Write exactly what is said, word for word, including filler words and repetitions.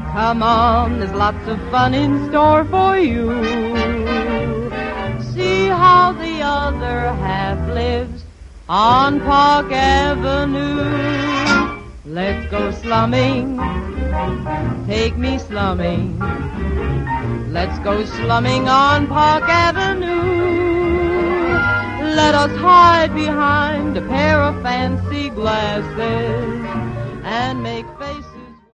Come on, there's lots of fun in store for you. See how the other half lives on Park Avenue. Let's go slumming, take me slumming. Let's go slumming on Park Avenue. Let us hide behind a pair of fancy glasses and make faces